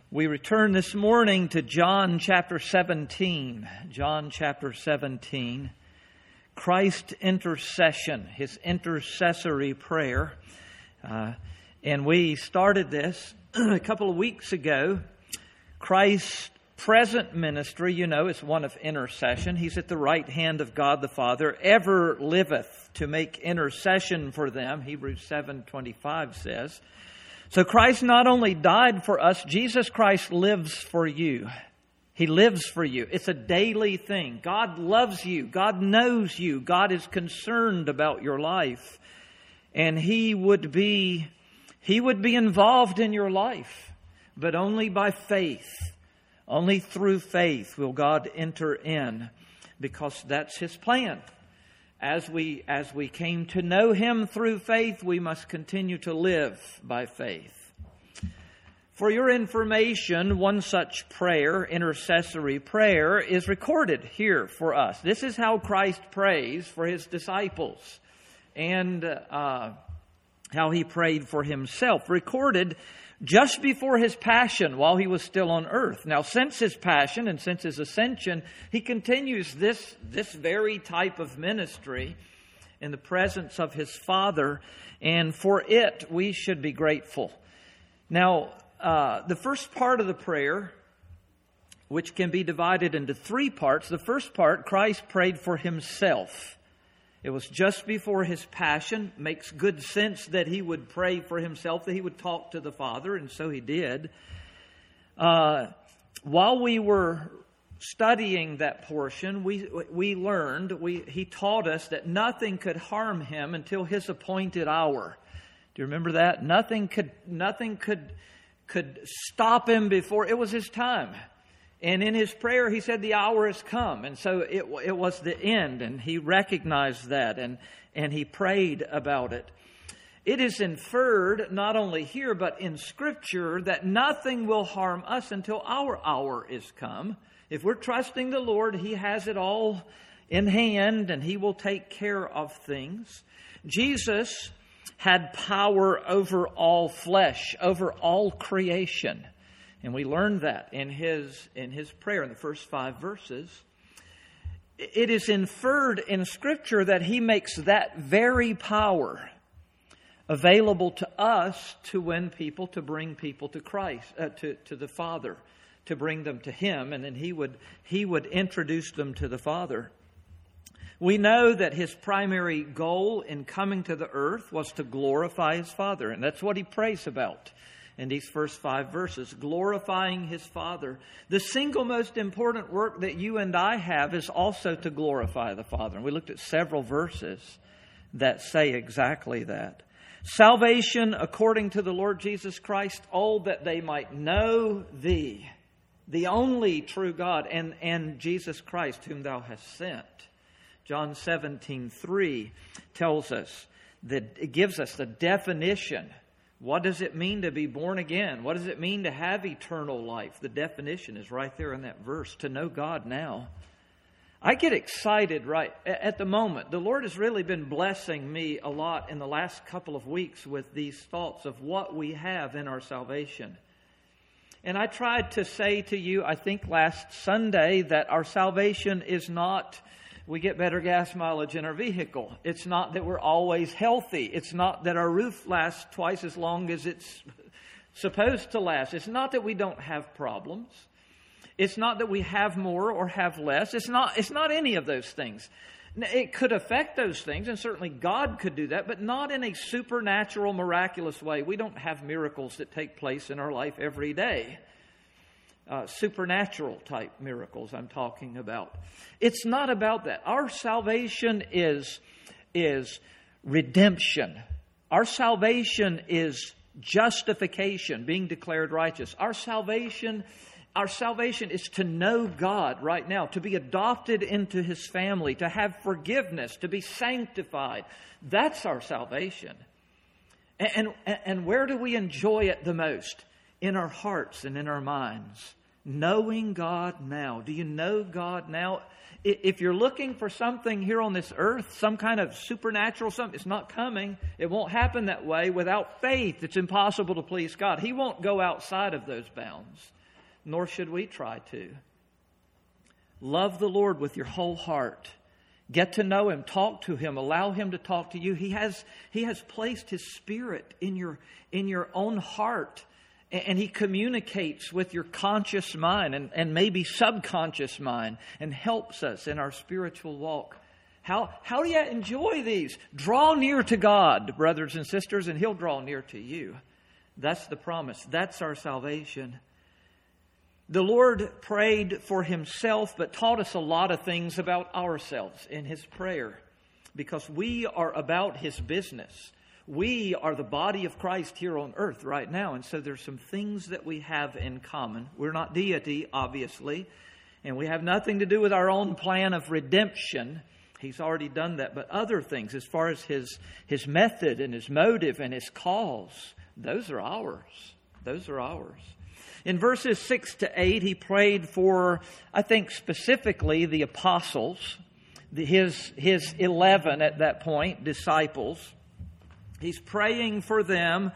We return this morning to John chapter 17. John chapter 17. Christ's intercession, His intercessory prayer. And we started this a couple of weeks ago. Christ's present ministry, is one of intercession. He's at the right hand of God the Father, ever liveth to make intercession for them, Hebrews 7:25 says. So Christ not only died for us, Jesus Christ lives for you. He lives for you. It's a daily thing. God loves you. God knows you. God is concerned about your life. And He would be involved in your life, but only by faith. Only through faith will God enter in, because that's His plan. As we came to know Him through faith, we must continue to live by faith. For your information, one such prayer, intercessory prayer, is recorded here for us. This is how Christ prays for His disciples, and how He prayed for Himself, recorded just before His passion while He was still on earth. Now, since His passion and since His ascension, He continues this very type of ministry in the presence of His Father, and for it we should be grateful. Now, the first part of the prayer, which can be divided into three parts. The first part, Christ prayed for Himself. It was just before His passion. Makes good sense that He would pray for Himself, that He would talk to the Father, and so He did. While we were studying that portion, we learned, He taught us that nothing could harm Him until His appointed hour. Do you remember that? Nothing could stop Him before it was His time. And in His prayer, He said the hour has come. And so it was the end, and He recognized that, and He prayed about it. It is inferred, not only here, but in Scripture, that nothing will harm us until our hour is come. If we're trusting the Lord, He has it all in hand, and He will take care of things. Jesus had power over all flesh, over all creation. And we learned that in his prayer in the first 5 verses. It is inferred in Scripture that He makes that very power available to us to win people, to bring people to Christ, to the Father, to bring them to Him, and then He would introduce them to the Father. We know that His primary goal in coming to the earth was to glorify His Father, and that's what He prays about in these first 5 verses, glorifying His Father. The single most important work that you and I have is also to glorify the Father. And we looked at several verses that say exactly that. Salvation according to the Lord Jesus Christ, oh, that they might know Thee, the only true God, and Jesus Christ whom Thou hast sent. John 17:3 tells us that it gives us the definition. What does it mean to be born again? What does it mean to have eternal life? The definition is right there in that verse, to know God now. I get excited right at the moment. The Lord has really been blessing me a lot in the last couple of weeks with these thoughts of what we have in our salvation. And I tried to say to you, I think last Sunday, that our salvation is not we get better gas mileage in our vehicle. It's not that we're always healthy. It's not that our roof lasts twice as long as it's supposed to last. It's not that we don't have problems. It's not that we have more or have less. It's not any of those things. It could affect those things, and certainly God could do that, but not in a supernatural, miraculous way. We don't have miracles that take place in our life every day. Supernatural type miracles I'm talking about. It's not about that. Our salvation is redemption. Our salvation is justification, being declared righteous. Our salvation is to know God right now, to be adopted into His family, to have forgiveness, to be sanctified. That's our salvation. And where do we enjoy it the most? In our hearts and in our minds. Knowing God now. Do you know God now? If you're looking for something here on this earth, some kind of supernatural something, it's not coming. It won't happen that way. Without faith, it's impossible to please God. He won't go outside of those bounds, nor should we try to. Love the Lord with your whole heart. Get to know Him. Talk to Him. Allow Him to talk to you. He has placed His Spirit in your own heart. And He communicates with your conscious mind and maybe subconscious mind and helps us in our spiritual walk. How do you enjoy these? Draw near to God, brothers and sisters, and He'll draw near to you. That's the promise. That's our salvation. The Lord prayed for Himself, but taught us a lot of things about ourselves in His prayer, because we are about His business. We are the body of Christ here on earth right now, and so there's some things that we have in common. We're not deity, obviously, and we have nothing to do with our own plan of redemption. He's already done that. But other things, as far as His method and His motive and His cause, those are ours. Those are ours. In verses 6 to 8, he prayed for, I think specifically, the apostles, his 11 at that point, disciples. He's praying for them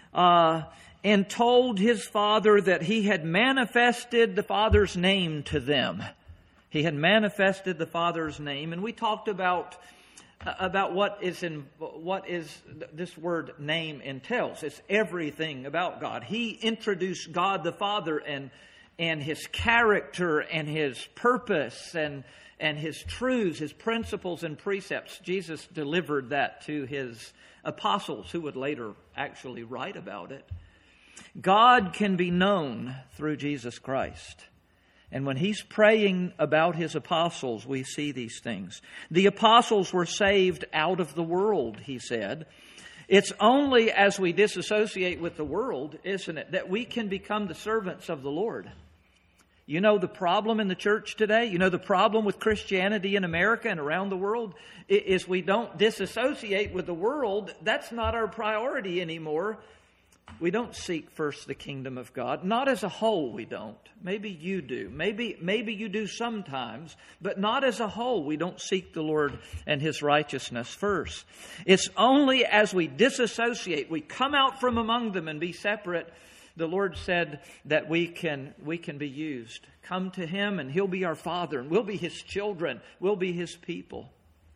and told his Father that He had manifested the Father's name to them. He had manifested the Father's name. And we talked about what is this word name entails. It's everything about God. He introduced God the Father and His character and His purpose and His truths, His principles and precepts. Jesus delivered that to His apostles, who would later actually write about it. God can be known through Jesus Christ. And when He's praying about His apostles, we see these things. The apostles were saved out of the world, he said. It's only as we disassociate with the world, isn't it, that we can become the servants of the Lord. You know the problem in the church today? You know the problem with Christianity in America and around the world? Is we don't disassociate with the world. That's not our priority anymore. We don't seek first the kingdom of God. Not as a whole, we don't. Maybe you do. Maybe you do sometimes, but not as a whole. We don't seek the Lord and His righteousness first. It's only as we disassociate, we come out from among them and be separate. The Lord said that we can be used. Come to Him and He'll be our Father, and we'll be His children. We'll be His people.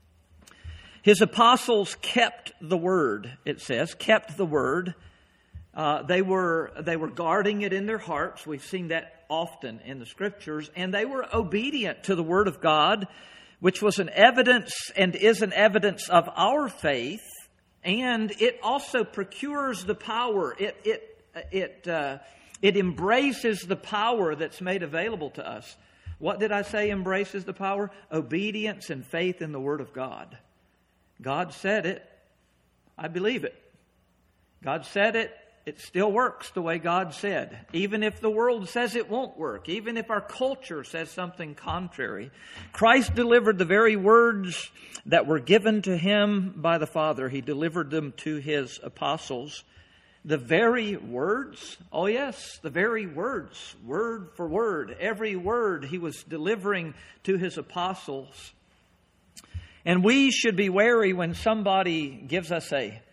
His apostles kept the word, it says, kept the word. They were guarding it in their hearts. We've seen that often in the Scriptures. And they were obedient to the Word of God, which was an evidence and is an evidence of our faith. And it also procures the power. It embraces the power that's made available to us. What did I say embraces the power? Obedience and faith in the Word of God. God said it. I believe it. God said it. It still works the way God said. Even if the world says it won't work. Even if our culture says something contrary. Christ delivered the very words that were given to Him by the Father. He delivered them to His apostles. The very words, oh yes, the very words, word for word, every word He was delivering to His apostles. And we should be wary when somebody gives us a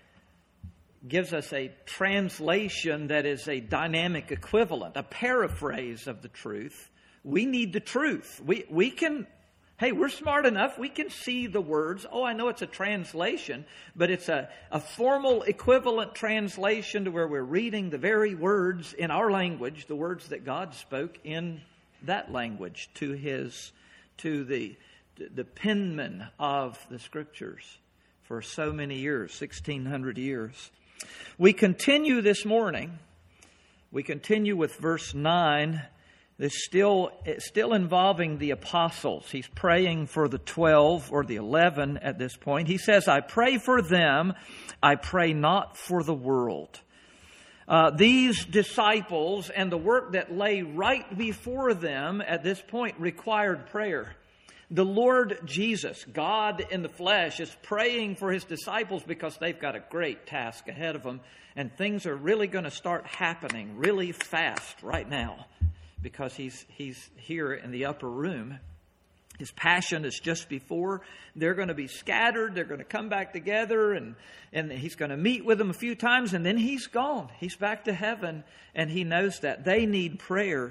translation that is a dynamic equivalent, a paraphrase of the truth. We need the truth. We can, hey, we're smart enough. We can see the words. Oh, I know it's a translation, but it's a formal equivalent translation to where we're reading the very words in our language, the words that God spoke in that language to the penman of the Scriptures for so many years, 1,600 years. We continue this morning. We continue with verse 9. It's still involving the apostles. He's praying for the 12 or the 11 at this point. He says, I pray for them. I pray not for the world. These disciples and the work that lay right before them at this point required prayer. The Lord Jesus, God in the flesh, is praying for His disciples because they've got a great task ahead of them. And things are really going to start happening really fast right now. because he's here in the upper room. His passion is just before. They're going to be scattered. They're going to come back together, and he's going to meet with them a few times, and then he's gone. He's back to heaven, and he knows that. They need prayer.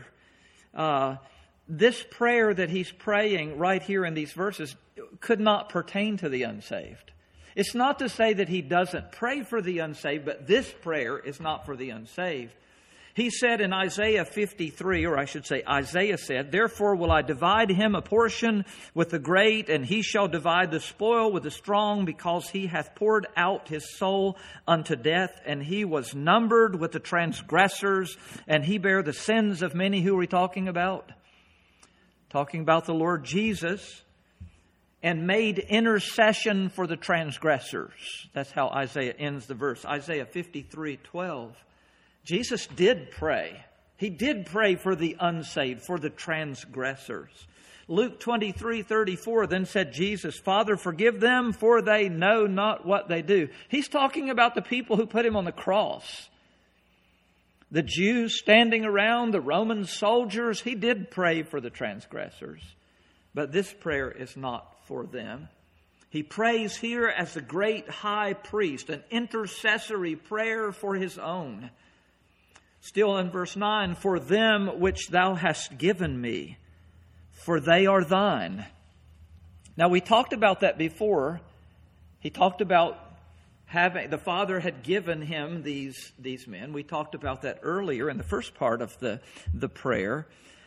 This prayer that he's praying right here in these verses could not pertain to the unsaved. It's not to say that he doesn't pray for the unsaved, but this prayer is not for the unsaved. He said in Isaiah 53, or I should say Isaiah said, "Therefore will I divide him a portion with the great, and he shall divide the spoil with the strong, because he hath poured out his soul unto death, and he was numbered with the transgressors, and he bare the sins of many." Who are we talking about? Talking about the Lord Jesus. "And made intercession for the transgressors." That's how Isaiah ends the verse. Isaiah 53:12. Jesus did pray. He did pray for the unsaved, for the transgressors. Luke 23:34, then said Jesus, "Father, forgive them, for they know not what they do." He's talking about the people who put him on the cross. The Jews standing around, the Roman soldiers. He did pray for the transgressors. But this prayer is not for them. He prays here as the great high priest, an intercessory prayer for his own. Still in verse 9, "For them which thou hast given me, for they are thine." Now we talked about that before. He talked about having, the Father had given him these men. We talked about that earlier in the first part of the prayer.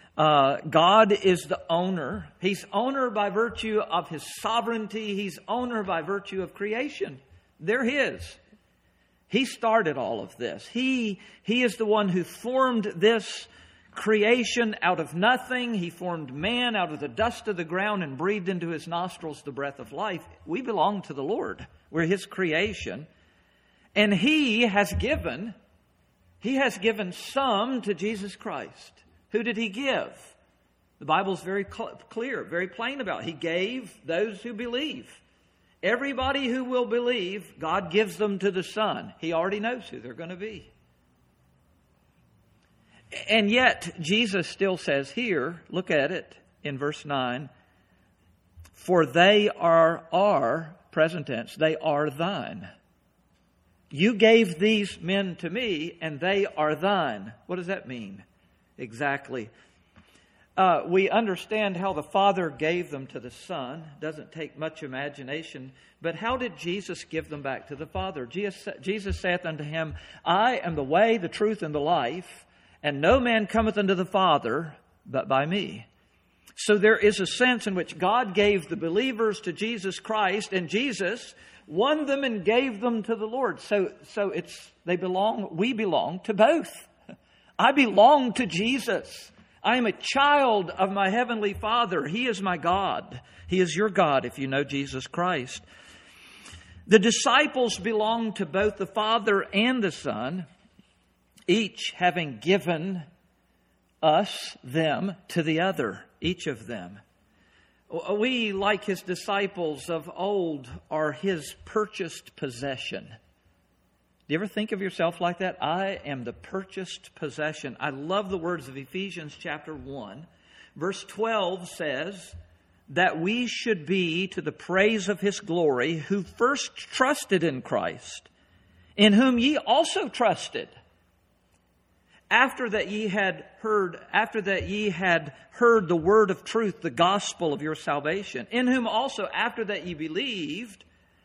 God is the owner. He's owner by virtue of his sovereignty. He's owner by virtue of creation. They're his. He started all of this. He is the one who formed this creation out of nothing. He formed man out of the dust of the ground and breathed into his nostrils the breath of life. We belong to the Lord. We're his creation. And he has given some to Jesus Christ. Who did he give? The Bible's very clear, very plain about it. He gave those who believe. Everybody who will believe, God gives them to the Son. He already knows who they're going to be. And yet, Jesus still says here, look at it in verse 9, "For they are, present tense, they are thine." You gave these men to me, and they are thine. What does that mean? Exactly. We understand how the Father gave them to the Son. Doesn't take much imagination. But how did Jesus give them back to the Father? Jesus saith unto him, "I am the way, the truth, and the life, and no man cometh unto the Father but by me." So there is a sense in which God gave the believers to Jesus Christ, and Jesus won them and gave them to the Lord. So we belong to both. I belong to Jesus. I am a child of my heavenly Father. He is my God. He is your God if you know Jesus Christ. The disciples belong to both the Father and the Son, each having given them to the other, each of them. We, like his disciples of old, are his purchased possession. Do you ever think of yourself like that? I am the purchased possession. I love the words of Ephesians chapter 1. Verse 12 says that we should be to the praise of his glory, who first trusted in Christ, in whom ye also trusted, after that ye had heard the word of truth, the gospel of your salvation, in whom also after you believed,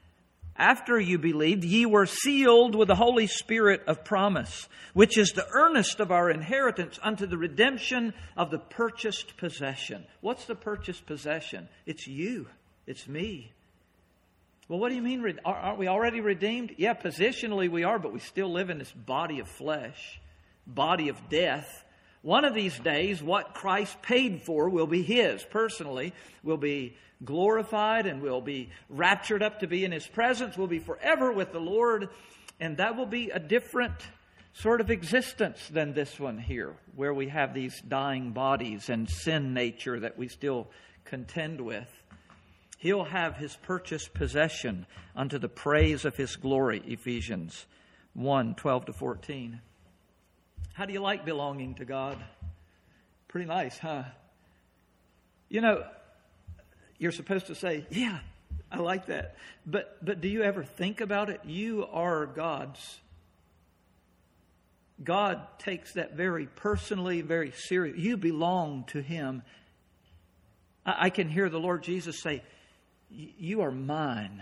ye were sealed with the Holy Spirit of promise, which is the earnest of our inheritance unto the redemption of the purchased possession. What's the purchased possession? It's you. It's me. Well, what do you mean? Aren't we already redeemed? Yeah, positionally we are, but we still live in this body of flesh, body of death. One of these days, what Christ paid for will be his personally, will be glorified, and will be raptured up to be in his presence. We'll be forever with the Lord, and that will be a different sort of existence than this one here, where we have these dying bodies and sin nature that we still contend with. He'll have his purchased possession unto the praise of his glory, Ephesians 1:12-14. How do you like belonging to God? Pretty nice, huh? You know, you're supposed to say, yeah, I like that. But do you ever think about it? You are God's. God takes that very personally, very serious. You belong to Him. I can hear the Lord Jesus say, you are mine.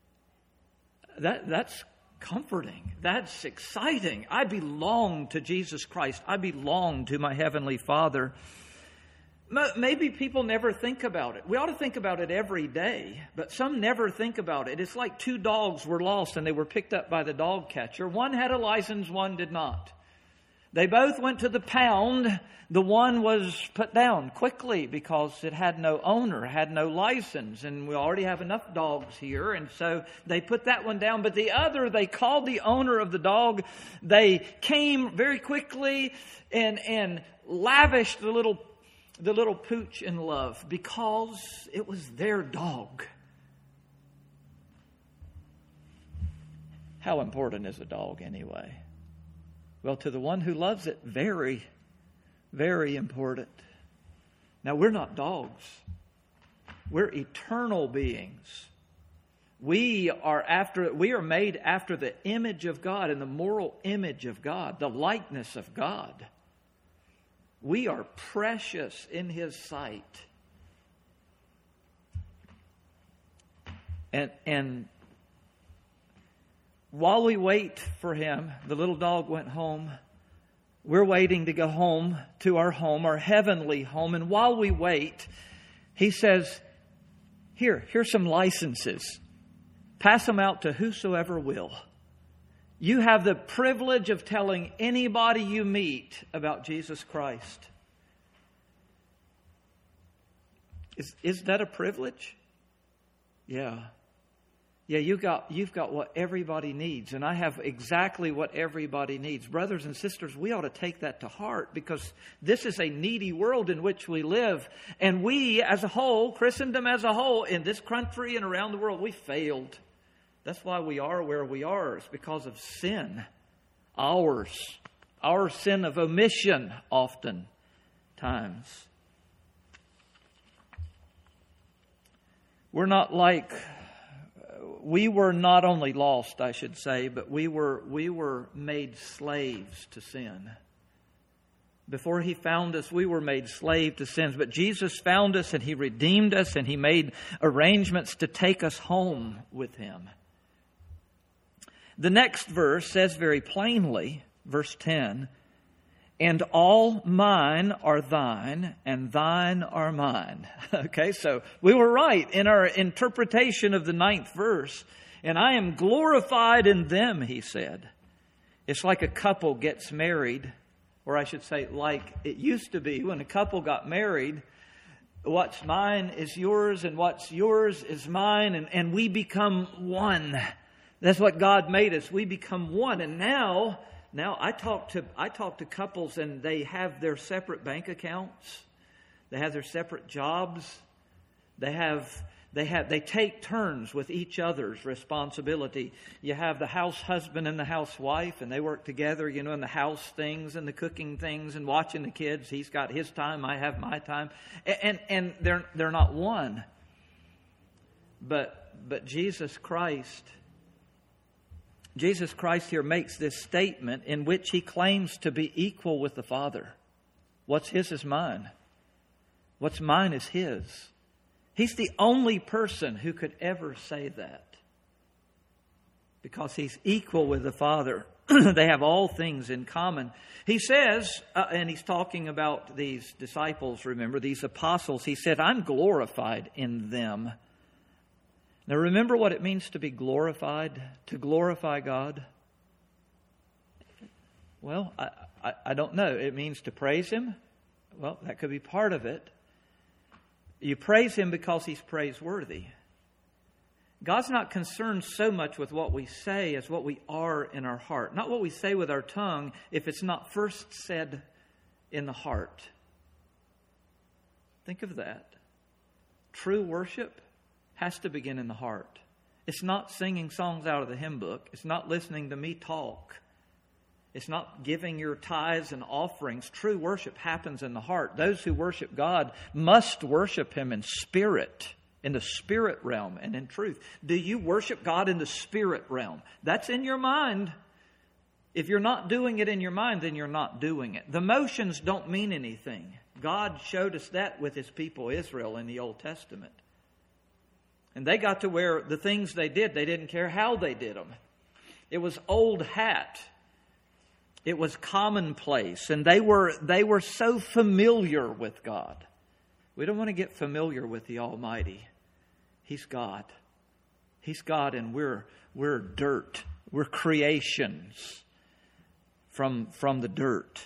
That's comforting. That's exciting. I belong to Jesus Christ. I belong to my Heavenly Father. Maybe people never think about it. We ought to think about it every day, but some never think about it. It's like two dogs were lost and they were picked up by the dog catcher. One had a license, one did not. They both went to the pound. The one was put down quickly because it had no owner, had no license, and we already have enough dogs here, and so they put that one down. But the other, they called the owner of the dog. They came very quickly and lavished the little pooch in love because it was their dog. How important is a dog anyway? Well, to the one who loves it, very, very important. Now, we're not dogs. We're eternal beings. We are made after the image of God and the moral image of God, the likeness of God. We are precious in His sight. And while we wait for Him, the little dog went home. We're waiting to go home to our home, our heavenly home. And while we wait, He says, here's some licenses. Pass them out to whosoever will. You have the privilege of telling anybody you meet about Jesus Christ. Is that a privilege? Yeah. Yeah, you've got what everybody needs, and I have exactly what everybody needs. Brothers and sisters, we ought to take that to heart because this is a needy world in which we live. And we as a whole, Christendom as a whole, in this country and around the world, we failed. That's why we are where we are. It's because of sin. Our sin of omission oftentimes. We were not only lost, I should say, but we were made slaves to sin. Before He found us, we were made slave to sins. But Jesus found us and He redeemed us and He made arrangements to take us home with Him. The next verse says very plainly, verse 10, and all mine are thine, and thine are mine. Okay, so we were right in our interpretation of the 9th verse. And I am glorified in them, He said. It's like a couple gets married, or I should say like it used to be when a couple got married. What's mine is yours, and what's yours is mine, and we become one. That's what God made us. We become one. And now I talk to couples, and they have their separate bank accounts. They have their separate jobs. They take turns with each other's responsibility. You have the house husband and the housewife, and they work together, in the house things and the cooking things and watching the kids. He's got his time, I have my time, and they're not one. But Jesus Christ here makes this statement in which He claims to be equal with the Father. What's His is mine. What's mine is His. He's the only person who could ever say that. Because He's equal with the Father. They have all things in common. He says, and He's talking about these disciples, remember, these apostles. He said, I'm glorified in them. Now remember what it means to be glorified, to glorify God? Well, I don't know. It means to praise Him. Well, that could be part of it. You praise Him because He's praiseworthy. God's not concerned so much with what we say as what we are in our heart. Not what we say with our tongue if it's not first said in the heart. Think of that. True worship has to begin in the heart. It's not singing songs out of the hymn book. It's not listening to me talk. It's not giving your tithes and offerings. True worship happens in the heart. Those who worship God must worship Him in spirit, in the spirit realm and in truth. Do you worship God in the spirit realm? That's in your mind. If you're not doing it in your mind, then you're not doing it. The motions don't mean anything. God showed us that with His people Israel in the Old Testament. And they got to where the things they didn't care how they did them. It was old hat. It was commonplace, and they were so familiar with God. We don't want to get familiar with the Almighty. He's God. He's God, and we're dirt. We're creations from the dirt.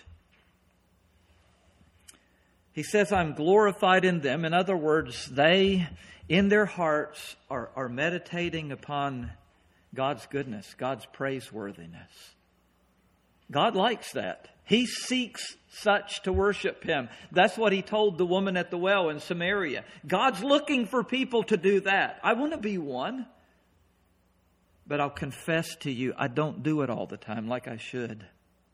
He says, I'm glorified in them. In other words, they, in their hearts, are meditating upon God's goodness, God's praiseworthiness. God likes that. He seeks such to worship Him. That's what He told the woman at the well in Samaria. God's looking for people to do that. I want to be one. But I'll confess to you, I don't do it all the time like I should.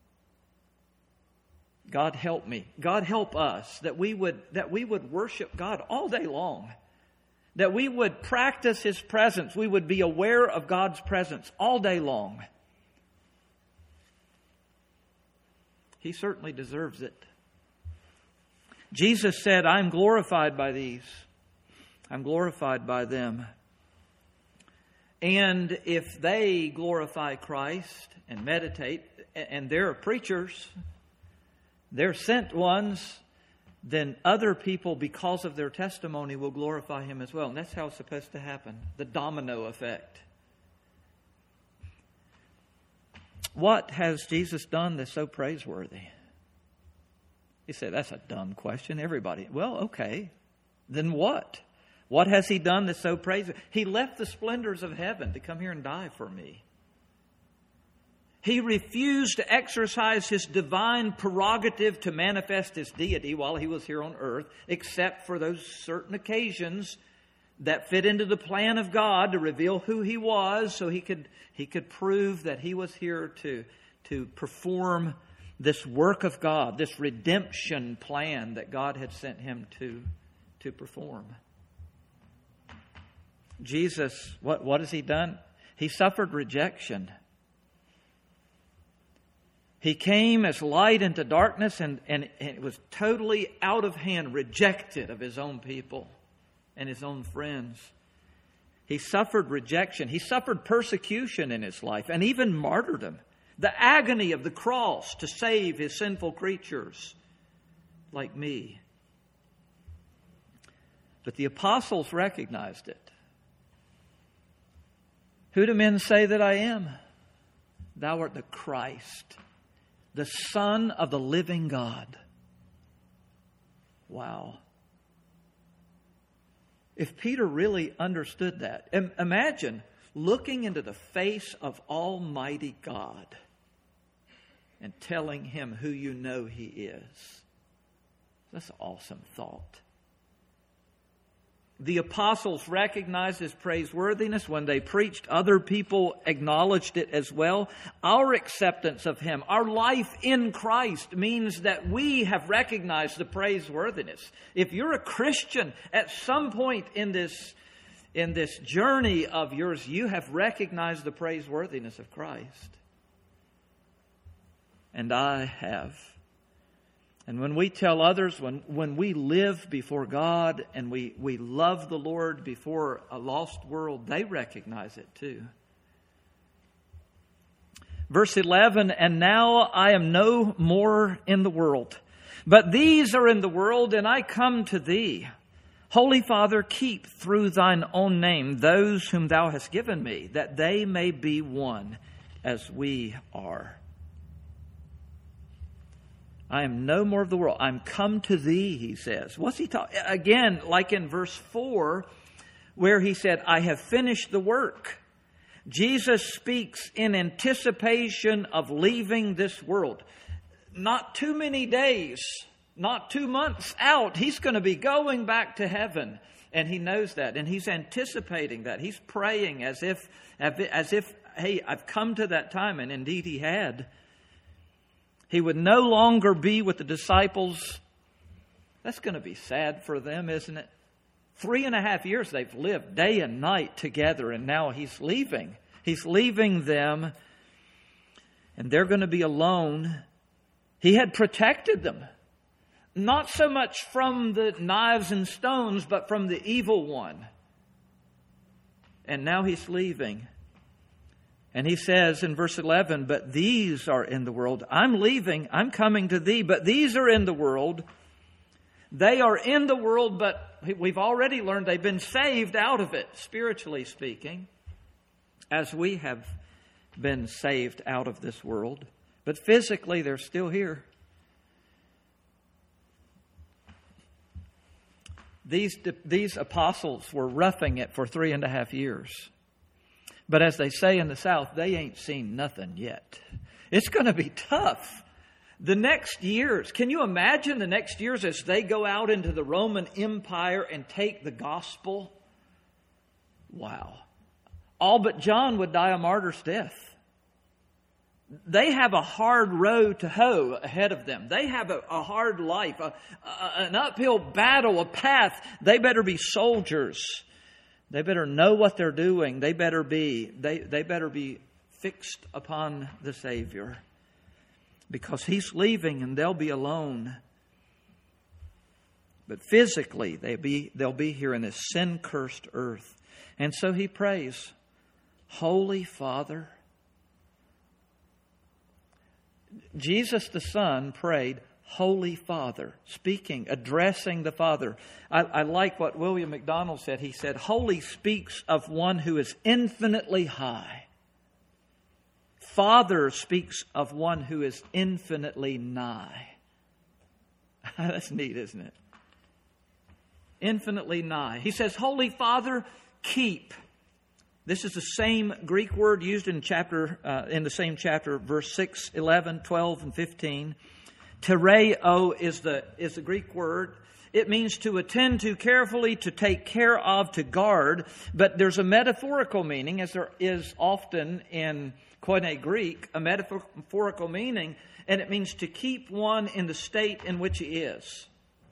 God help me. God help us that we would worship God all day long. That we would practice His presence. We would be aware of God's presence all day long. He certainly deserves it. Jesus said, I'm glorified by these. I'm glorified by them. And if they glorify Christ and meditate, and they're preachers, they're sent ones, then other people, because of their testimony, will glorify Him as well. And that's how it's supposed to happen. The domino effect. What has Jesus done that's so praiseworthy? You say, that's a dumb question. Everybody. Well, okay. Then what? What has He done that's so praiseworthy? He left the splendors of heaven to come here and die for me. He refused to exercise His divine prerogative to manifest His deity while He was here on earth, except for those certain occasions that fit into the plan of God to reveal who He was, so He could prove that He was here to perform this work of God, this redemption plan that God had sent Him to perform. Jesus, what has He done? He suffered rejection. He came as light into darkness and it was totally out of hand, rejected of His own people and His own friends. He suffered rejection. He suffered persecution in His life and even martyrdom. The agony of the cross to save His sinful creatures like me. But the apostles recognized it. Who do men say that I am? Thou art the Christ, the Son of the living God. Wow. If Peter really understood that, imagine looking into the face of Almighty God and telling Him who you know He is. That's an awesome thought. The apostles recognized His praiseworthiness when they preached. Other people acknowledged it as well. Our acceptance of Him, our life in Christ, means that we have recognized the praiseworthiness. If you're a Christian, at some point in this journey of yours, you have recognized the praiseworthiness of Christ. And I have. And when we tell others, when we live before God and we love the Lord before a lost world, they recognize it too. Verse 11, and now I am no more in the world, but these are in the world, and I come to Thee. Holy Father, keep through Thine own name those whom Thou hast given me, that they may be one as we are. I am no more of the world. I'm come to Thee, He says. What's He talking? Again, like in verse 4, where He said, I have finished the work. Jesus speaks in anticipation of leaving this world. Not too many days, not 2 months out, He's going to be going back to heaven. And He knows that. And He's anticipating that. He's praying as if, hey, I've come to that time. And indeed He had. He would no longer be with the disciples. That's going to be sad for them, isn't it? 3.5 years they've lived day and night together, and now He's leaving. He's leaving them, and they're going to be alone. He had protected them, not so much from the knives and stones, but from the evil one. And now He's leaving. And He says in verse 11, but these are in the world. I'm leaving, I'm coming to thee, but these are in the world. They are in the world, but we've already learned they've been saved out of it, spiritually speaking, as we have been saved out of this world. But physically, they're still here. These apostles were roughing it for 3.5 years. But as they say in the South, they ain't seen nothing yet. It's going to be tough. The next years, can you imagine the next years as they go out into the Roman Empire and take the gospel? Wow. All but John would die a martyr's death. They have a hard road to hoe ahead of them. They have a hard life, an uphill battle, a path. They better be soldiers. They better know what they're doing. They better be fixed upon the Savior. Because He's leaving and they'll be alone. But physically, they'll be here in this sin-cursed earth. And so He prays, Holy Father. Jesus the Son prayed, Holy Father, speaking, addressing the Father. I like what William MacDonald said. He said, Holy speaks of one who is infinitely high. Father speaks of one who is infinitely nigh. That's neat, isn't it? Infinitely nigh. He says, Holy Father, keep. This is the same Greek word used in the same chapter, verse 6, 11, 12, and 15. Tereo is the Greek word. It means to attend to carefully, to take care of, to guard. But there's a metaphorical meaning, as there is often in Koine Greek, a metaphorical meaning, and it means to keep one in the state in which he is.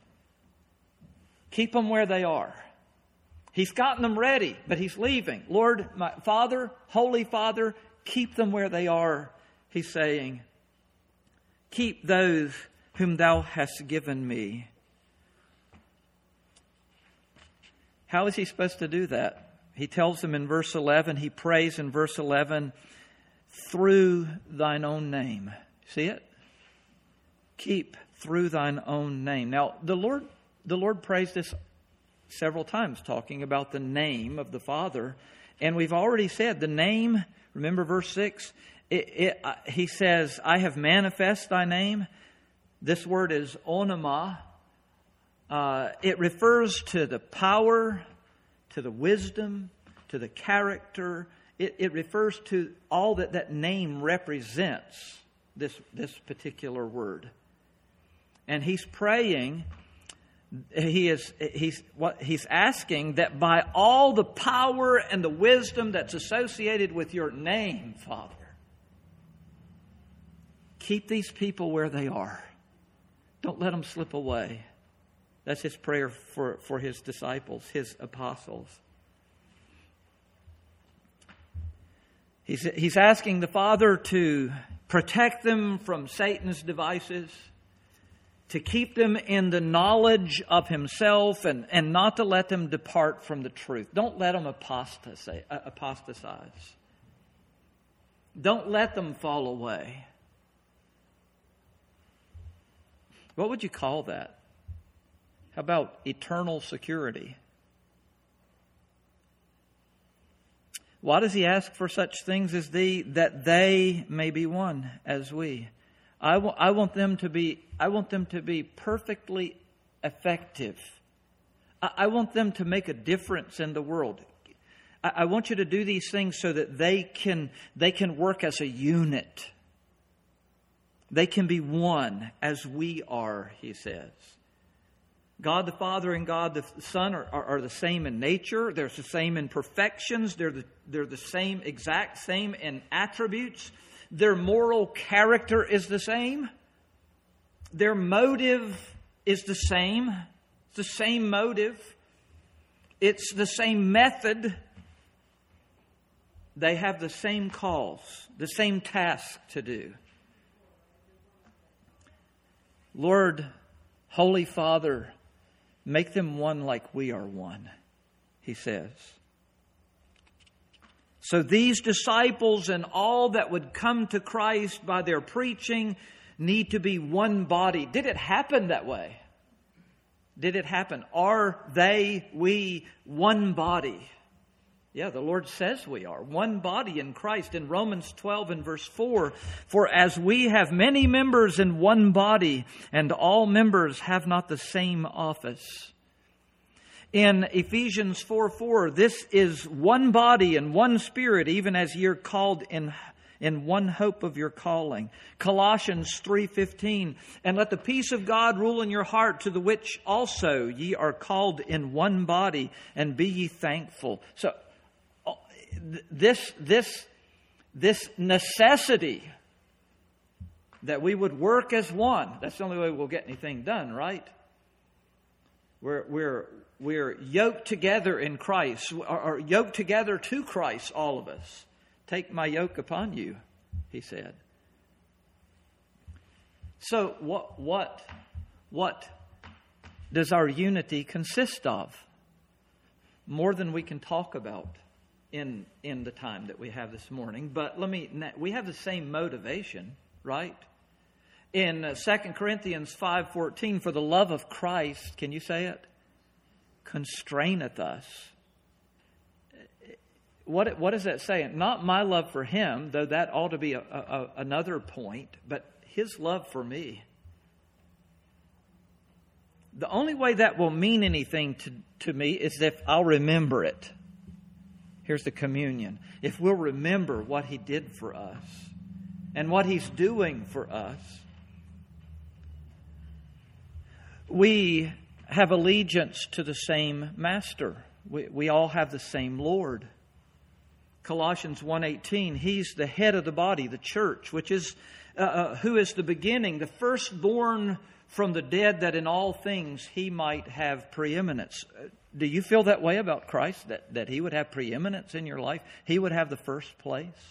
Keep them where they are. He's gotten them ready, but He's leaving. Lord, my Father, Holy Father, keep them where they are. He's saying, keep those whom Thou hast given me. How is He supposed to do that? He tells them in verse 11, He prays in verse 11, through Thine own name. See it? Keep through Thine own name. Now, the Lord prays this several times, talking about the name of the Father. And we've already said the name, remember verse 6? He says, I have manifest Thy name. This word is onoma. It refers to the power, to the wisdom, to the character. It refers to all that name represents, this particular word. And He's praying, he's asking that by all the power and the wisdom that's associated with Your name, Father, keep these people where they are. Don't let them slip away. That's His prayer for His disciples, His apostles. He's asking the Father to protect them from Satan's devices, to keep them in the knowledge of Himself, and not to let them depart from the truth. Don't let them apostatize. Don't let them fall away. What would you call that? How about eternal security? Why does He ask for such things as these? That they may be one as we. I want them to be perfectly effective. I want them to make a difference in the world. I want you to do these things so that they can work as a unit. They can be one as we are, He says. God the Father and God the Son are the same in nature. They're the same in perfections. They're the exact same in attributes. Their moral character is the same. Their motive is the same. It's the same motive. It's the same method. They have the same cause, the same task to do. Lord, Holy Father, make them one like we are one, he says. So these disciples and all that would come to Christ by their preaching need to be one body. Did it happen that way? Did it happen? Are we one body? Yeah, the Lord says we are. One body in Christ. In Romans 12 and verse 4, for as we have many members in one body, and all members have not the same office. In Ephesians 4:4, this is one body and one spirit, even as ye are called in one hope of your calling. Colossians 3:15, and let the peace of God rule in your heart, to the which also ye are called in one body, and be ye thankful. So this necessity that we would work as one, that's the only way we'll get anything done, right? We're yoked together in Christ, or yoked together to Christ, all of us. Take my yoke upon you, he said. So what does our unity consist of? More than we can talk about in the time that we have this morning. But we have the same motivation, right? In 2 Corinthians 5:14, for the love of Christ, can you say it? Constraineth us. What is that saying? Not my love for him, though that ought to be another point, but his love for me. The only way that will mean anything to me is if I'll remember it. Here's the communion. If we'll remember what he did for us and what he's doing for us. We have allegiance to the same master. We all have the same Lord. Colossians 1:18, he's the head of the body, the church, which is who is the beginning, the firstborn from the dead, that in all things he might have preeminence. Do you feel that way about Christ, that he would have preeminence in your life? He would have the first place?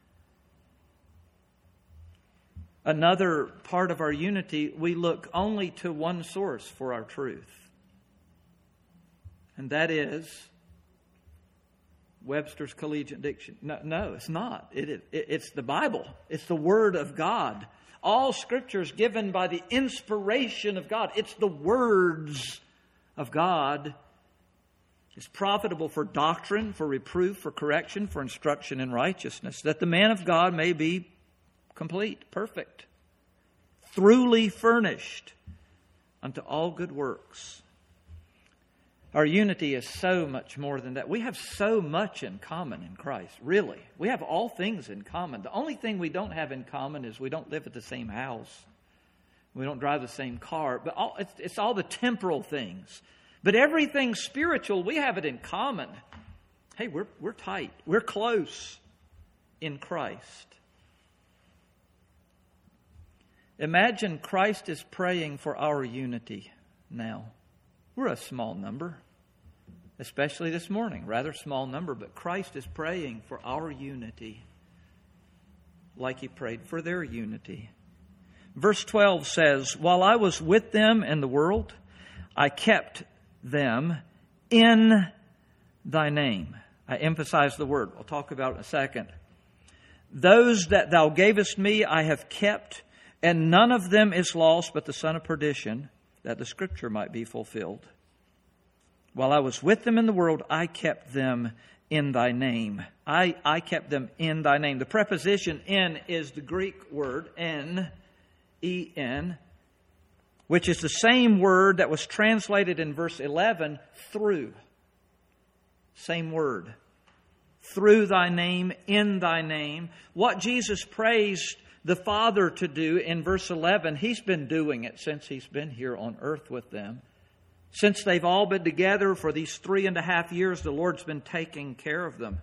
Another part of our unity, we look only to one source for our truth. And that is Webster's Collegiate Dictionary. No, it's not. It's the Bible. It's the Word of God. All Scripture is given by the inspiration of God. It's the words of God. It's profitable for doctrine, for reproof, for correction, for instruction in righteousness, that the man of God may be complete, perfect, thoroughly furnished unto all good works. Our unity is so much more than that. We have so much in common in Christ, really. We have all things in common. The only thing we don't have in common is we don't live at the same house. We don't drive the same car. But it's all the temporal things. But everything spiritual, we have it in common. Hey, we're tight. We're close in Christ. Imagine Christ is praying for our unity now. We're a small number, especially this morning, rather small number, but Christ is praying for our unity like he prayed for their unity. Verse 12 says, while I was with them in the world, I kept them in thy name. I emphasize the word. We'll talk about it in a second. Those that thou gavest me I have kept, and none of them is lost but the son of perdition, that the scripture might be fulfilled. While I was with them in the world, I kept them in thy name. I kept them in thy name. The preposition in is the Greek word en, E-N, which is the same word that was translated in verse 11, through. Same word. Through thy name, in thy name. What Jesus praised the Father to do in verse 11, he's been doing it since he's been here on earth with them. Since they've all been together for these 3.5 years, the Lord's been taking care of them.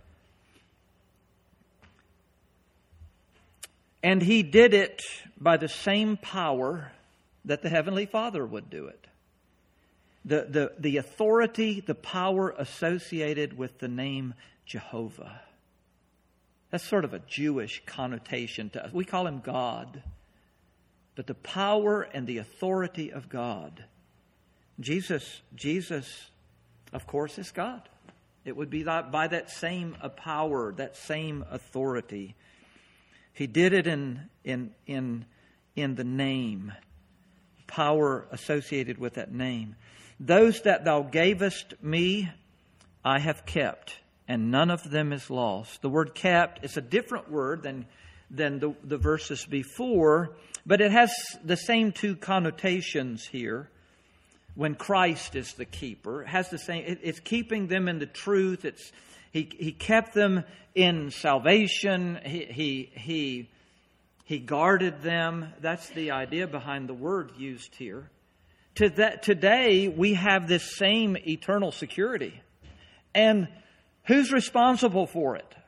And he did it by the same power that the Heavenly Father would do it. The authority, the power associated with the name Jehovah. That's sort of a Jewish connotation to us. We call Him God. But the power and the authority of God. Jesus, of course, is God. It would be by that same power, that same authority. He did it in the name. Power associated with that name. Those that thou gavest me, I have kept, and none of them is lost. The word kept is a different word than the verses before, but it has the same two connotations here. When Christ is the keeper, it has the same. It's keeping them in the truth. He kept them in salvation. He guarded them. That's the idea behind the word used here. Today we have this same eternal security, and who's responsible for it?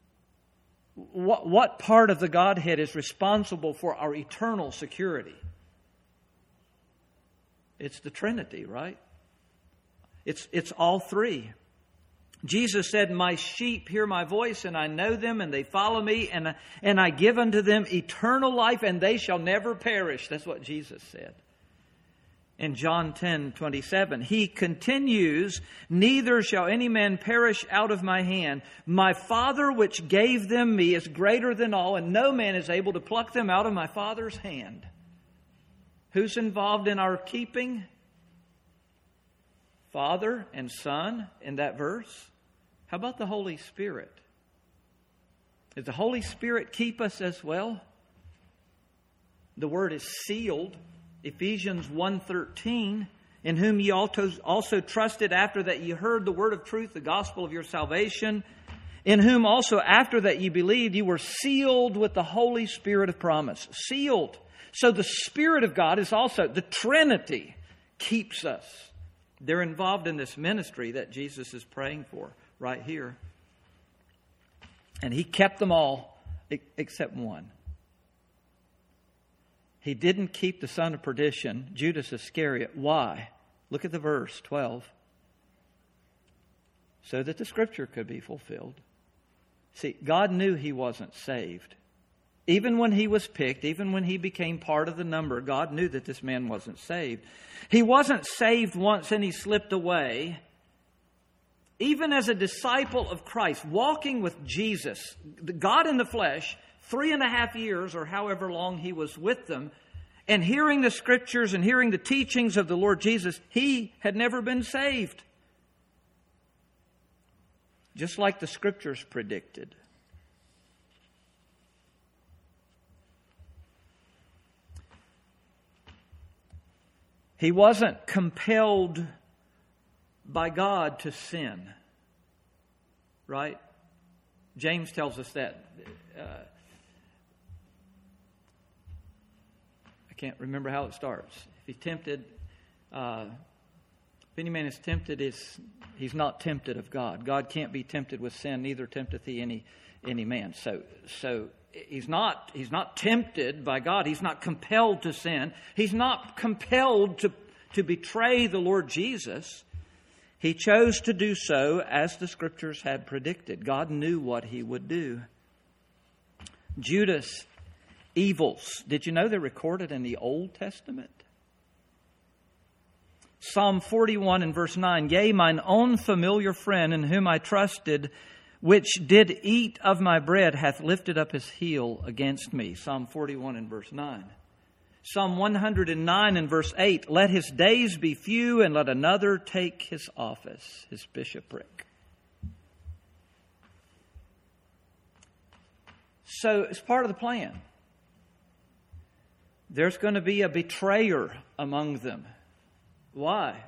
What part of the Godhead is responsible for our eternal security? It's the Trinity, right? It's all three. Jesus said, "My sheep hear my voice, and I know them, and they follow me, and I give unto them eternal life, and they shall never perish." That's what Jesus said. In John 10:27, He continues, "Neither shall any man perish out of my hand. My Father which gave them me is greater than all, and no man is able to pluck them out of my Father's hand." Who's involved in our keeping? Father and Son in that verse. How about the Holy Spirit? Does the Holy Spirit keep us as well? The word is sealed. Ephesians 1:13, "In whom ye also trusted after that ye heard the word of truth, the gospel of your salvation, in whom also after that ye believed, ye were sealed with the Holy Spirit of promise." Sealed. So the Spirit of God is also, the Trinity keeps us. They're involved in this ministry that Jesus is praying for right here. And He kept them all except one. He didn't keep the son of perdition, Judas Iscariot. Why? Look at the verse 12. So that the Scripture could be fulfilled. See, God knew he wasn't saved. Even when he was picked, even when he became part of the number, God knew that this man wasn't saved. He wasn't saved once and he slipped away. Even as a disciple of Christ, walking with Jesus, God in the flesh, 3.5 years or however long he was with them, and hearing the Scriptures and hearing the teachings of the Lord Jesus, he had never been saved. Just like the Scriptures predicted. He wasn't compelled by God to sin. Right? James tells us that. I can't remember how it starts. If he's tempted, if any man is tempted, he's not tempted of God. God can't be tempted with sin, neither tempteth he any man. So he's not tempted by God. He's not compelled to sin. He's not compelled to betray the Lord Jesus. He chose to do so as the Scriptures had predicted. God knew what he would do. Judas' evils. Did you know they're recorded in the Old Testament? Psalm 41 and verse 9. "Yea, mine own familiar friend in whom I trusted, which did eat of my bread, hath lifted up his heel against me." Psalm 41 and verse 9. Psalm 109 and verse 8. "Let his days be few, and let another take his office," his bishopric. So it's part of the plan. There's going to be a betrayer among them. Why?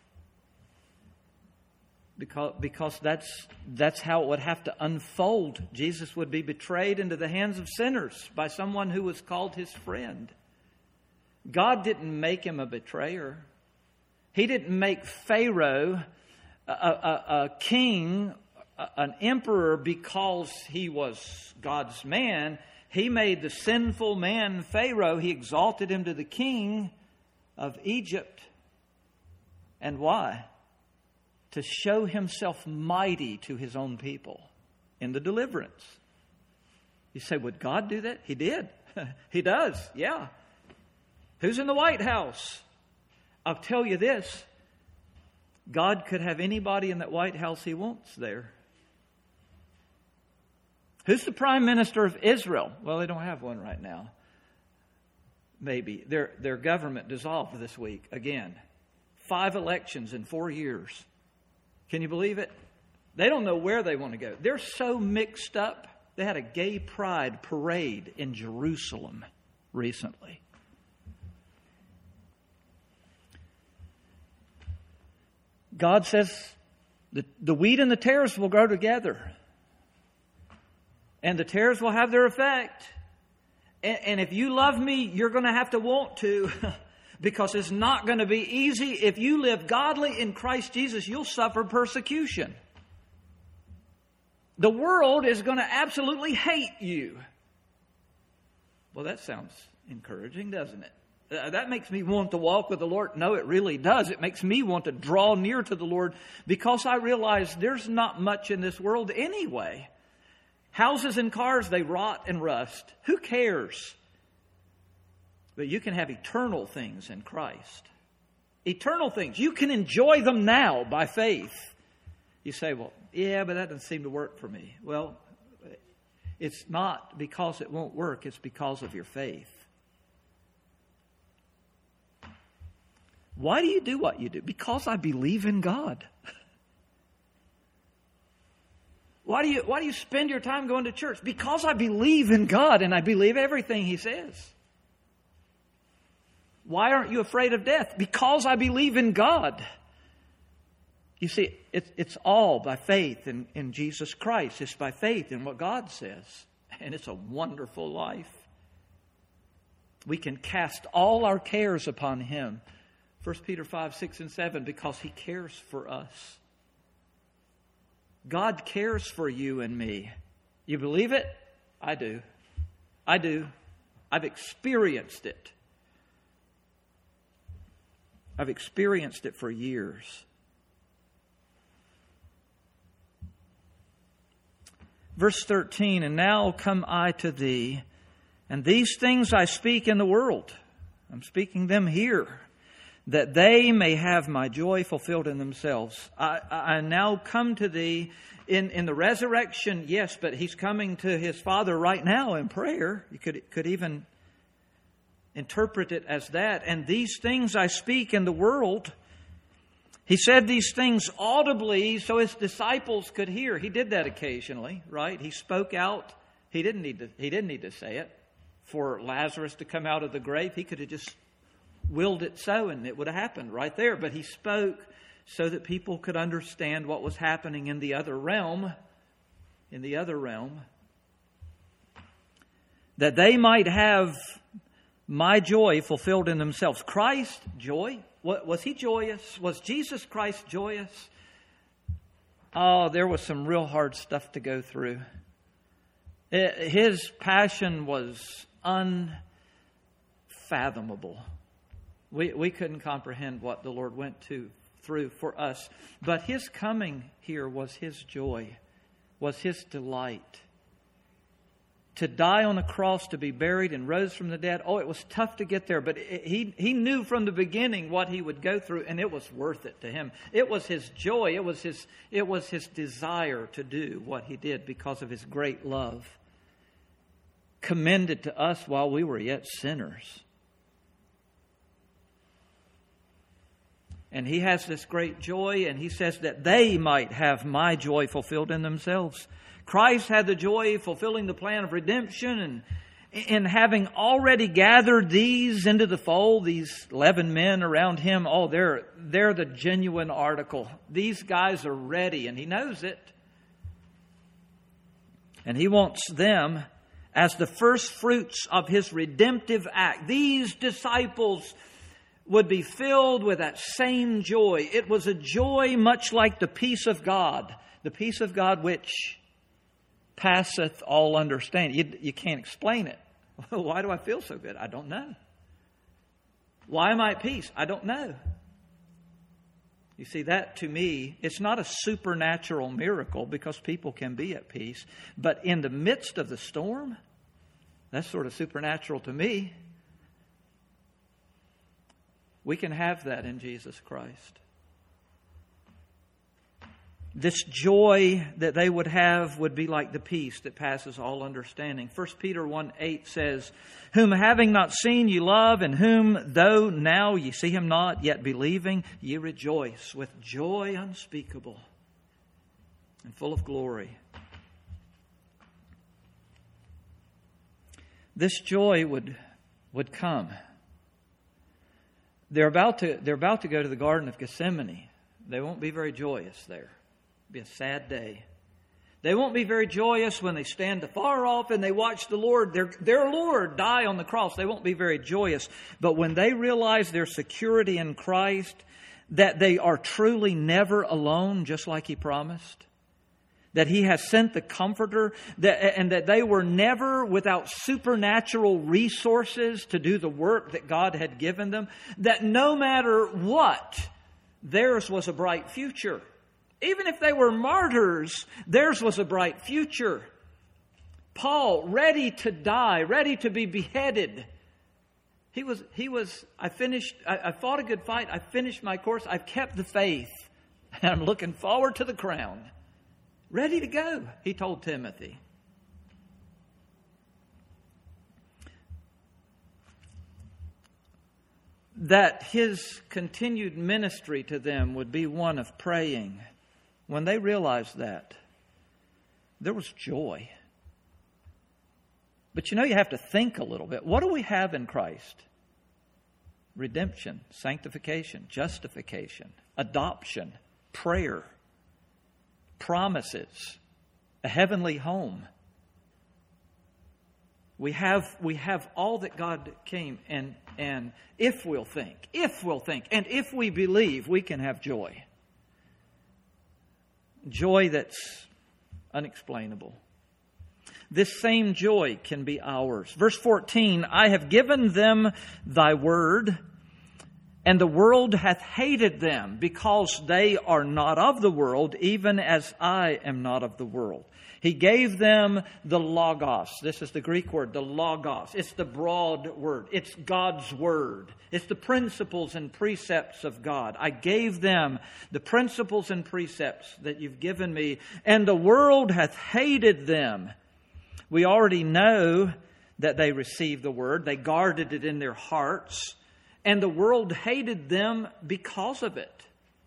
Because that's how it would have to unfold. Jesus would be betrayed into the hands of sinners by someone who was called his friend. God didn't make him a betrayer. He didn't make Pharaoh a king, an emperor, because he was God's man. He made the sinful man Pharaoh. He exalted him to the king of Egypt. And why? To show himself mighty to his own people in the deliverance. You say, would God do that? He did. He does, yeah. Who's in the White House? I'll tell you this. God could have anybody in that White House He wants there. Who's the Prime Minister of Israel? Well, they don't have one right now. Maybe. Their government dissolved this week again. 5 elections in 4 years. Can you believe it? They don't know where they want to go. They're so mixed up. They had a gay pride parade in Jerusalem recently. God says the wheat and the tares will grow together. And the tares will have their effect. And if you love me, you're going to have to want to. Because it's not going to be easy. If you live godly in Christ Jesus, you'll suffer persecution. The world is going to absolutely hate you. Well, that sounds encouraging, doesn't it? That makes me want to walk with the Lord. No, it really does. It makes me want to draw near to the Lord because I realize there's not much in this world anyway. Houses and cars, they rot and rust. Who cares? But you can have eternal things in Christ. Eternal things. You can enjoy them now by faith. You say, well, yeah, but that doesn't seem to work for me. Well, it's not because it won't work. It's because of your faith. Why do you do what you do? Because I believe in God. Why do you spend your time going to church? Because I believe in God and I believe everything He says. Why aren't you afraid of death? Because I believe in God. You see, it's all by faith in Jesus Christ. It's by faith in what God says. And it's a wonderful life. We can cast all our cares upon Him. 1 Peter 5, 6, and 7, because He cares for us. God cares for you and me. You believe it? I do. I do. I've experienced it. I've experienced it for years. Verse 13, and now come I to thee, and these things I speak in the world. I'm speaking them here, that they may have my joy fulfilled in themselves. I now come to thee in the resurrection, yes, but He's coming to His Father right now in prayer. You could even interpret it as that. And these things I speak in the world. He said these things audibly so His disciples could hear. He did that occasionally, right? He spoke out. He didn't need to say it for Lazarus to come out of the grave. He could have just willed it so and it would have happened right there. But He spoke so that people could understand what was happening in the other realm. In the other realm. That they might have my joy fulfilled in themselves. Christ, joy? Was He joyous? Was Jesus Christ joyous? Oh, there was some real hard stuff to go through. His passion was unfathomable. We couldn't comprehend what the Lord went through for us. But His coming here was His joy, was His delight. To die on a cross, to be buried and rose from the dead. Oh, it was tough to get there, but he knew from the beginning what He would go through, and it was worth it to Him. It was His joy. It was His desire to do what He did because of His great love, commended to us while we were yet sinners. And He has this great joy, and He says that they might have my joy fulfilled in themselves. Christ had the joy of fulfilling the plan of redemption and having already gathered these into the fold, these 11 men around Him. Oh, they're the genuine article. These guys are ready, and He knows it. And He wants them as the first fruits of His redemptive act. These disciples would be filled with that same joy. It was a joy much like the peace of God which passeth all understanding. You can't explain it. Why do I feel so good? I don't know. Why am I at peace? I don't know. You see, that to me, it's not a supernatural miracle because people can be at peace. But in the midst of the storm, that's sort of supernatural to me. We can have that in Jesus Christ. This joy that they would have would be like the peace that passes all understanding. 1 Peter 1:8 says, "Whom having not seen ye love, and whom though now ye see him not, yet believing, ye rejoice with joy unspeakable and full of glory." This joy would come. They're about to go to the Garden of Gethsemane. They won't be very joyous there. It'll be a sad day. They won't be very joyous when they stand afar off and they watch the Lord, their Lord, die on the cross. They won't be very joyous. But when they realize their security in Christ, that they are truly never alone, just like He promised, that He has sent the Comforter, and that they were never without supernatural resources to do the work that God had given them, that no matter what, theirs was a bright future. Even if they were martyrs, theirs was a bright future. Paul, ready to die, ready to be beheaded. I fought a good fight. I finished my course. I've kept the faith. And I'm looking forward to the crown. Ready to go, he told Timothy. That his continued ministry to them would be one of praying. When they realized that, there was joy. But you have to think a little bit. What do we have in Christ? Redemption, sanctification, justification, adoption, prayer, promises, a heavenly home. We have all that God came, and if we'll think, and if we believe, we can have joy. Joy that's unexplainable. This same joy can be ours. Verse 14, "I have given them thy word, and the world hath hated them, because they are not of the world, even as I am not of the world." He gave them the Logos. This is the Greek word, the Logos. It's the broad word. It's God's word. It's the principles and precepts of God. I gave them the principles and precepts that you've given me, and the world hath hated them. We already know that they received the word. They guarded it in their hearts. And the world hated them because of it.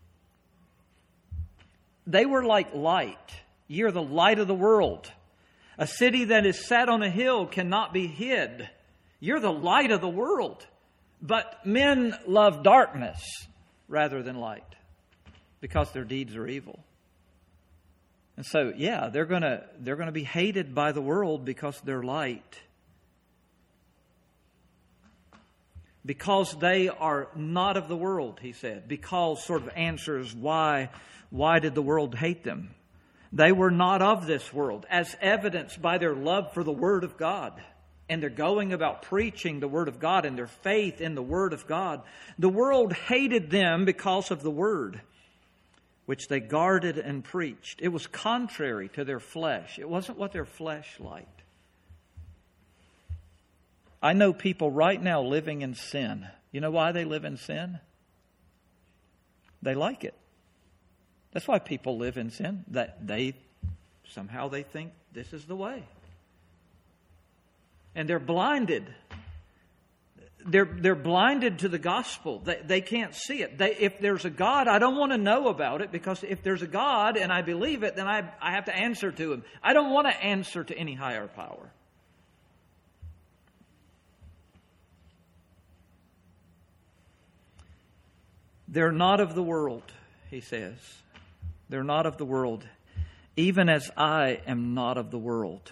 They were like light. Ye are the light of the world. A city that is set on a hill cannot be hid. You're the light of the world. But men love darkness rather than light because their deeds are evil. And so, they're gonna be hated by the world because they're light. Because they are not of the world, he said. Because sort of answers why did the world hate them? They were not of this world, as evidenced by their love for the Word of God. And they're going about preaching the Word of God and their faith in the Word of God. The world hated them because of the Word, which they guarded and preached. It was contrary to their flesh. It wasn't what their flesh liked. I know people right now living in sin. You know why they live in sin? They like it. That's why people live in sin. That they think this is the way. And they're blinded. They're blinded to the gospel. They can't see it. If there's a God, I don't want to know about it, because if there's a God and I believe it, then I have to answer to Him. I don't want to answer to any higher power. They're not of the world, he says. They're not of the world, even as I am not of the world.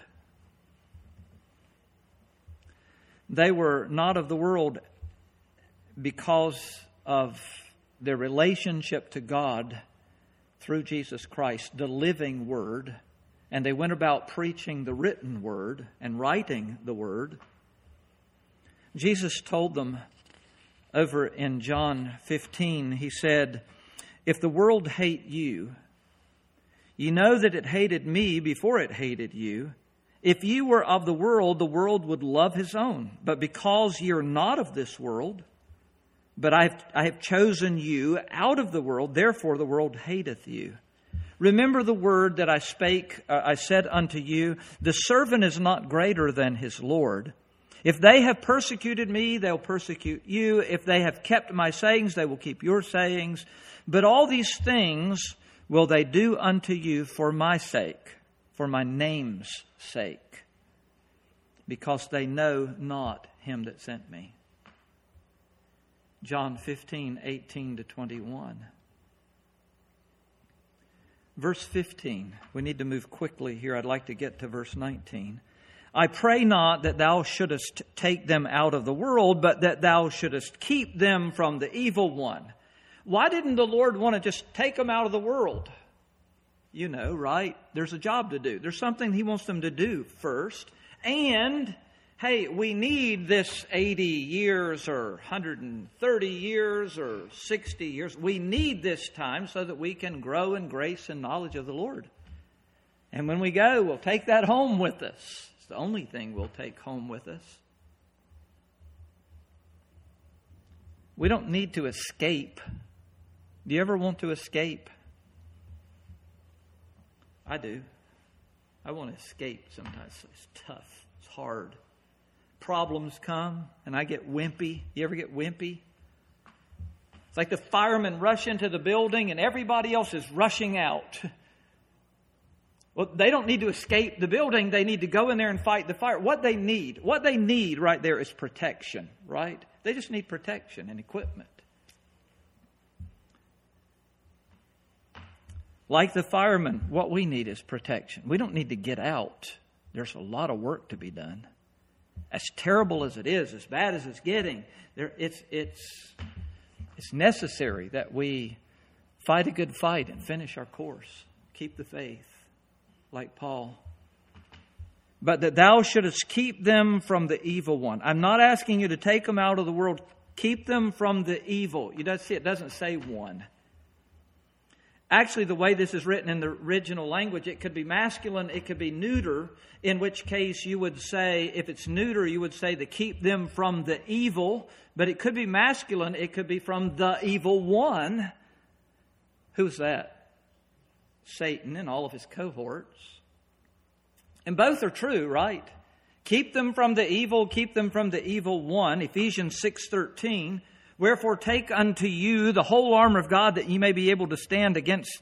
They were not of the world because of their relationship to God through Jesus Christ, the living Word. And they went about preaching the written Word and writing the Word. Jesus told them over in John 15, he said, "If the world hate you, you know that it hated me before it hated you. If you were of the world would love his own. But because you're not of this world, but I have chosen you out of the world, therefore the world hateth you. Remember the word that I said unto you, the servant is not greater than his Lord. If they have persecuted me, they'll persecute you. If they have kept my sayings, they will keep your sayings. But all these things will they do unto you for my sake, for my name's sake, because they know not him that sent me." John 15:18-21. Verse 15. We need to move quickly here. I'd like to get to verse 19. "I pray not that thou shouldest take them out of the world, but that thou shouldest keep them from the evil one." Why didn't the Lord want to just take them out of the world? You know, right? There's a job to do. There's something He wants them to do first. And, hey, we need this 80 years or 130 years or 60 years. We need this time so that we can grow in grace and knowledge of the Lord. And when we go, we'll take that home with us. It's the only thing we'll take home with us. We don't need to escape. Do you ever want to escape? I do. I want to escape sometimes. It's tough. It's hard. Problems come and I get wimpy. You ever get wimpy? It's like the firemen rush into the building and everybody else is rushing out. Well, they don't need to escape the building. They need to go in there and fight the fire. What they need right there is protection, right? They just need protection and equipment. Like the firemen, what we need is protection. We don't need to get out. There's a lot of work to be done. As terrible as it is, as bad as it's getting, it's necessary that we fight a good fight and finish our course. Keep the faith, like Paul. "But that thou shouldest keep them from the evil one." I'm not asking you to take them out of the world. Keep them from the evil. You don't see, it doesn't say one. Actually, the way this is written in the original language, it could be masculine, it could be neuter, in which case you would say, if it's neuter, you would say to keep them from the evil. But it could be masculine, it could be from the evil one. Who's that? Satan and all of his cohorts. And both are true, right? Keep them from the evil, keep them from the evil one. Ephesians 6:13. "Wherefore take unto you the whole armor of God, that ye may be able to stand against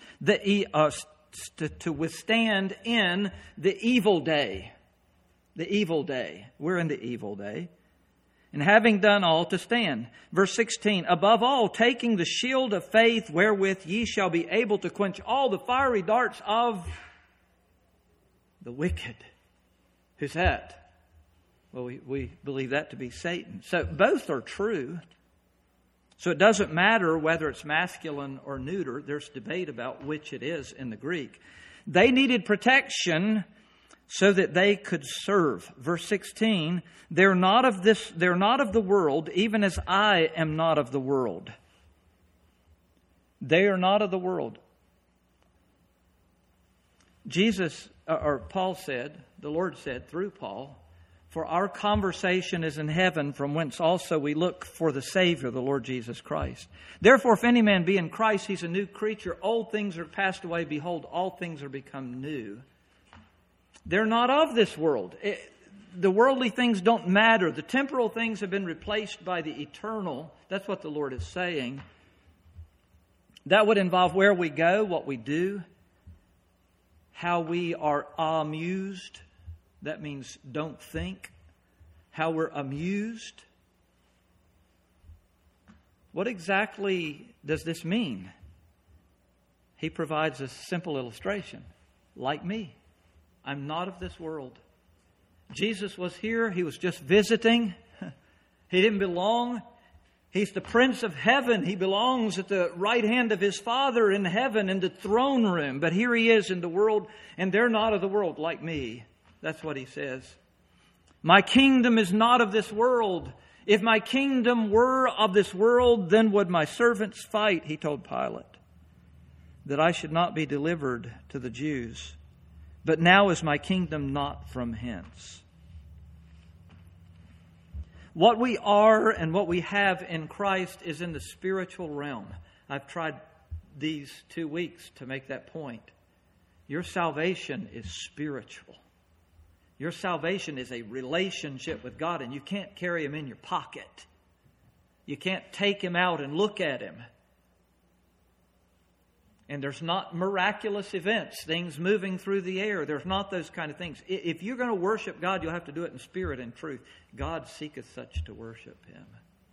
to withstand in the evil day." The evil day. We're in the evil day. "And having done all, to stand." Verse 16. "Above all, taking the shield of faith, wherewith ye shall be able to quench all the fiery darts of the wicked." Who's that? Well, we believe that to be Satan. So both are true. So it doesn't matter whether it's masculine or neuter. There's debate about which it is in the Greek. They needed protection so that they could serve. Verse 16, they're not of the world, even as I am not of the world. They are not of the world. Paul said, the Lord said through Paul, "For our conversation is in heaven, from whence also we look for the Savior, the Lord Jesus Christ. Therefore, if any man be in Christ, he's a new creature. Old things are passed away. Behold, all things are become new." They're not of this world. The worldly things don't matter. The temporal things have been replaced by the eternal. That's what the Lord is saying. That would involve where we go, what we do, how we are amused. That means don't think. How we're amused. What exactly does this mean? He provides a simple illustration. Like me, I'm not of this world. Jesus was here. He was just visiting. He didn't belong. He's the Prince of Heaven. He belongs at the right hand of His Father in heaven in the throne room. But here He is in the world, and they're not of the world like me. That's what He says. "My kingdom is not of this world." If my kingdom were of this world, then would my servants fight, he told Pilate, that I should not be delivered to the Jews. But now is my kingdom not from hence. What we are and what we have in Christ is in the spiritual realm. I've tried these 2 weeks to make that point. Your salvation is spiritual. Your salvation is a relationship with God, and you can't carry Him in your pocket. You can't take Him out and look at Him. And there's not miraculous events, things moving through the air. There's not those kind of things. If you're going to worship God, you'll have to do it in spirit and truth. God seeketh such to worship Him.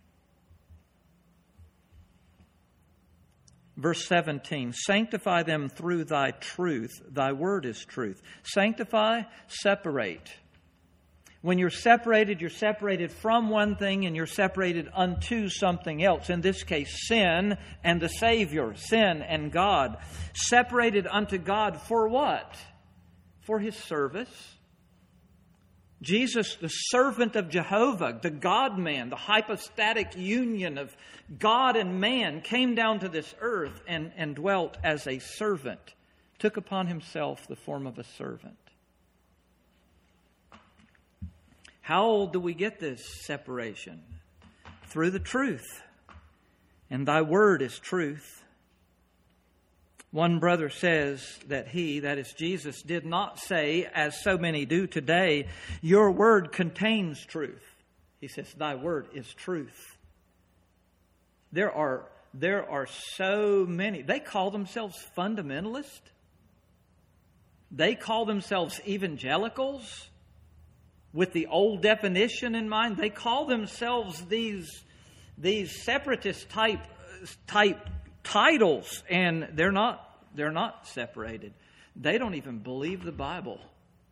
Verse 17, sanctify them through thy truth. Thy word is truth. Sanctify, separate. When you're separated from one thing and you're separated unto something else. In this case, sin and the Savior, sin and God. Separated unto God for what? For His service. Jesus, the servant of Jehovah, the God-man, the hypostatic union of God and man, came down to this earth and dwelt as a servant, took upon Himself the form of a servant. How do we get this separation? Through the truth. And thy word is truth. One brother says that he, that is Jesus, did not say, as so many do today, your word contains truth. He says, thy word is truth. There are so many. They call themselves fundamentalists. They call themselves evangelicals with the old definition in mind. They call themselves these separatist type titles, and they're not separated. They don't even believe the Bible.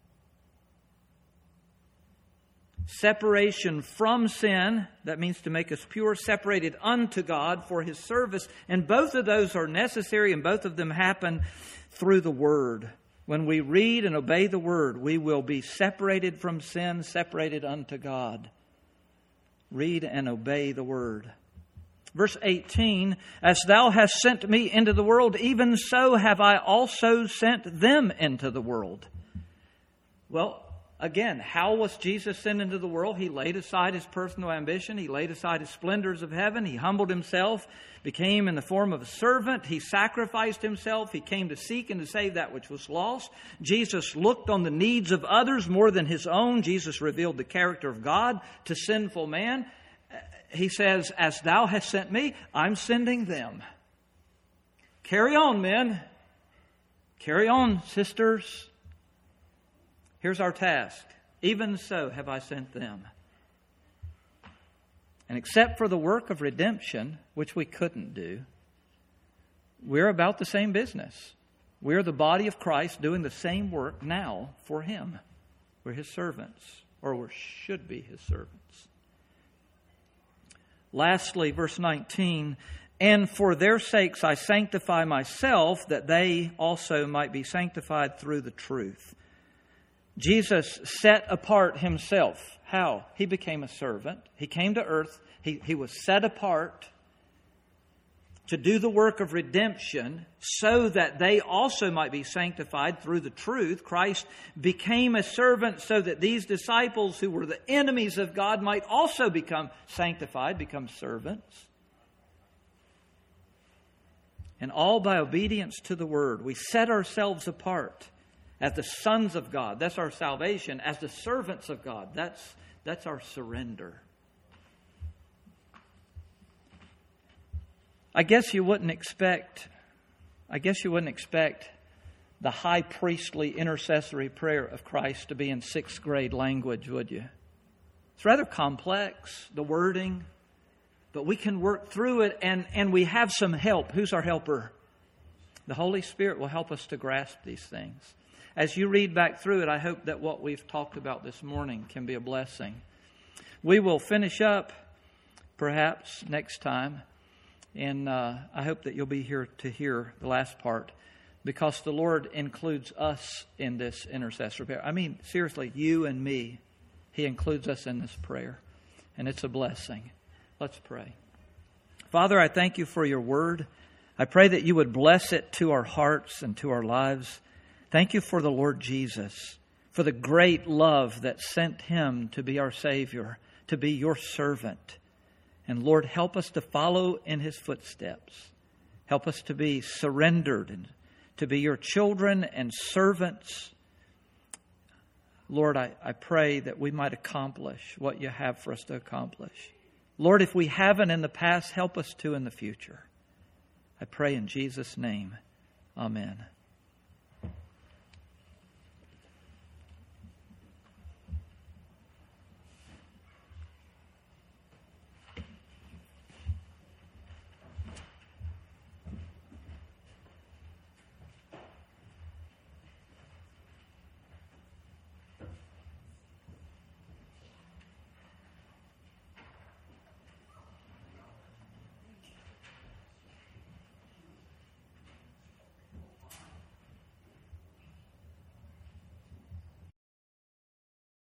Separation from sin, that means to make us pure, separated unto God for His service. And both of those are necessary, and both of them happen through the Word. When we read and obey the Word, we will be separated from sin, separated unto God. Read and obey the Word. Verse 18, as thou hast sent me into the world, even so have I also sent them into the world. Well, again, how was Jesus sent into the world? He laid aside His personal ambition. He laid aside His splendors of heaven. He humbled Himself, became in the form of a servant. He sacrificed Himself. He came to seek and to save that which was lost. Jesus looked on the needs of others more than His own. Jesus revealed the character of God to sinful man. He says, as thou hast sent me, I'm sending them. Carry on, men. Carry on, sisters. Here's our task. Even so have I sent them. And except for the work of redemption, which we couldn't do, we're about the same business. We're the body of Christ doing the same work now for Him. We're His servants, or we should be His servants. Lastly, verse 19, and for their sakes I sanctify myself, that they also might be sanctified through the truth. Jesus set apart Himself. How? He became a servant. He came to earth. He was set apart to do the work of redemption so that they also might be sanctified through the truth. Christ became a servant so that these disciples who were the enemies of God might also become sanctified, become servants. And all by obedience to the Word. We set ourselves apart as the sons of God. That's our salvation. As the servants of God. That's our surrender. I guess you wouldn't expect the high priestly intercessory prayer of Christ to be in 6th grade language, would you? It's rather complex, the wording, but we can work through it, and we have some help. Who's our helper? The Holy Spirit will help us to grasp these things. As you read back through it, I hope that what we've talked about this morning can be a blessing. We will finish up perhaps next time. And I hope that you'll be here to hear the last part, because the Lord includes us in this intercessory prayer. I mean, seriously, you and me. He includes us in this prayer. and it's a blessing. Let's pray. Father, I thank you for your word. I pray that you would bless it to our hearts and to our lives. Thank you for the Lord Jesus, for the great love that sent him to be our Savior, to be your servant. And Lord, help us to follow in his footsteps. Help us to be surrendered and to be your children and servants. Lord, I pray that we might accomplish what you have for us to accomplish. Lord, if we haven't in the past, help us to in the future. I pray in Jesus' name. Amen.